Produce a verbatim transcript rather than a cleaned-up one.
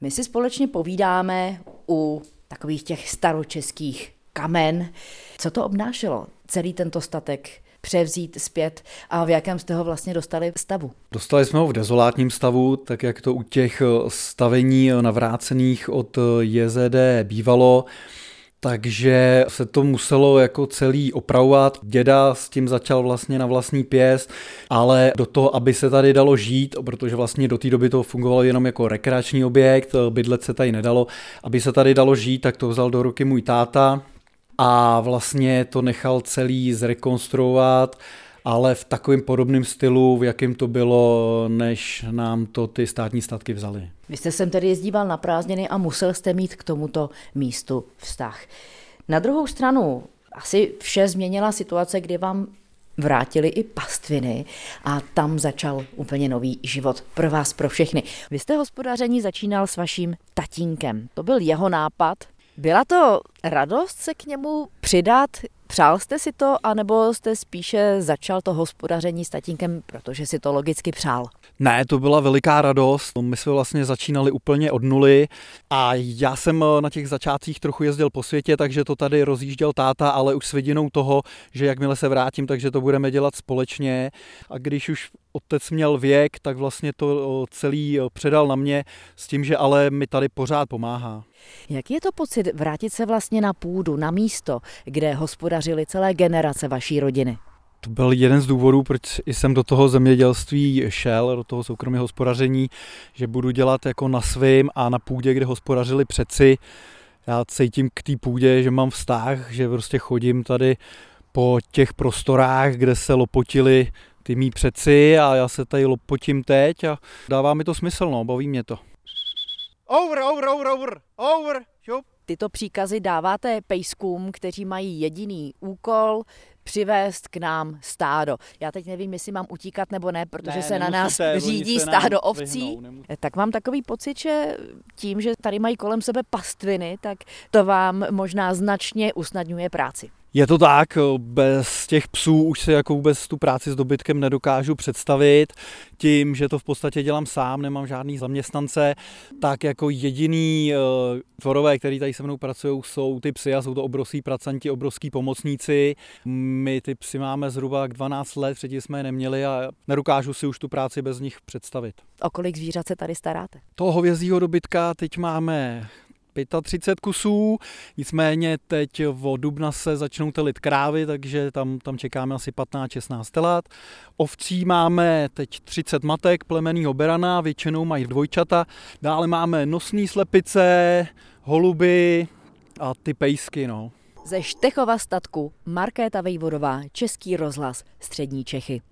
My si společně povídáme u takových těch staročeských kamen. Co to obnášelo, celý tento statek převzít zpět a v jakém jste ho vlastně dostali stavu? Dostali jsme ho v dezolátním stavu, tak jak to u těch stavení navrácených od J Z D bývalo. Takže se to muselo jako celý opravovat. Děda s tím začal vlastně na vlastní pěst, ale do toho, aby se tady dalo žít, protože vlastně do té doby to fungovalo jenom jako rekreační objekt, bydlet se tady nedalo, aby se tady dalo žít, tak to vzal do ruky můj táta a vlastně to nechal celý zrekonstruovat, ale v takovém podobném stylu, v jakém to bylo, než nám to ty státní statky vzaly. Vy jste sem tedy jezdíval na prázdniny a musel jste mít k tomuto místu vztah. Na druhou stranu asi vše změnila situace, kdy vám vrátili i pastviny a tam začal úplně nový život pro vás, pro všechny. Vy jste hospodaření začínal s vaším tatínkem. To byl jeho nápad. Byla to radost se k němu přidat? Přál jste si to, anebo jste spíše začal to hospodaření s tatínkem, protože si to logicky přál? Ne, to byla veliká radost. My jsme vlastně začínali úplně od nuly a já jsem na těch začátcích trochu jezdil po světě, takže to tady rozjížděl táta, ale už s vidinou toho, že jakmile se vrátím, takže to budeme dělat společně. A když už otec měl věk, tak vlastně to celý předal na mě s tím, že ale mi tady pořád pomáhá. Jaký je to pocit vrátit se vlastně na půdu, na místo, kde hospodařili celé generace vaší rodiny? To byl jeden z důvodů, proč jsem do toho zemědělství šel, do toho soukromého hospodaření, že budu dělat jako na svým a na půdě, kde hospodařili předci. Já cítím k té půdě, že mám vztah, že prostě chodím tady po těch prostorách, kde se lopotili ty mý předci a já se tady lopotím teď a dává mi to smysl, no, baví mě to. Over, over, over, over, over, šup. Tyto příkazy dáváte pejskům, kteří mají jediný úkol, přivést k nám stádo. Já teď nevím, jestli mám utíkat nebo ne, protože ne, se na nás řídí stádo ovcí. Vyhnou, tak mám takový pocit, že tím, že tady mají kolem sebe pastviny, tak to vám možná značně usnadňuje práci. Je to tak, bez těch psů už se jako vůbec tu práci s dobytkem nedokážu představit. Tím, že to v podstatě dělám sám, nemám žádný zaměstnance, tak jako jediný uh, tvorové, který tady se mnou pracují, jsou ty psy a jsou to obrovský pracanti, obrovský pomocníci. My ty psy máme zhruba dvanáct let, předtím jsme je neměli a nedokážu si už tu práci bez nich představit. O kolik zvířat se tady staráte? Toho hovězího dobytka teď máme třicet pět kusů, nicméně teď od dubna se začnou telit krávy, takže tam, tam čekáme asi patnáct šestnáct telat. Ovcí máme teď třicet matek plemenného berana, většinou mají dvojčata. Dále máme nosný slepice, holuby a ty pejsky, no. Ze Štechova statku Markéta Vejvodová, Český rozhlas, Střední Čechy.